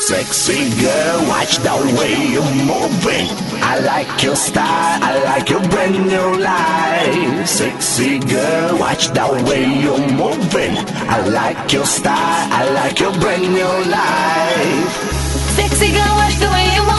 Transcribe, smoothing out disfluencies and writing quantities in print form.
Sexy girl, watch the way you're moving. I like your style, I like your brand new life. Sexy girl, watch the way you're moving. I like your style, I like your brand new life. Sexy girl, watch the way you move.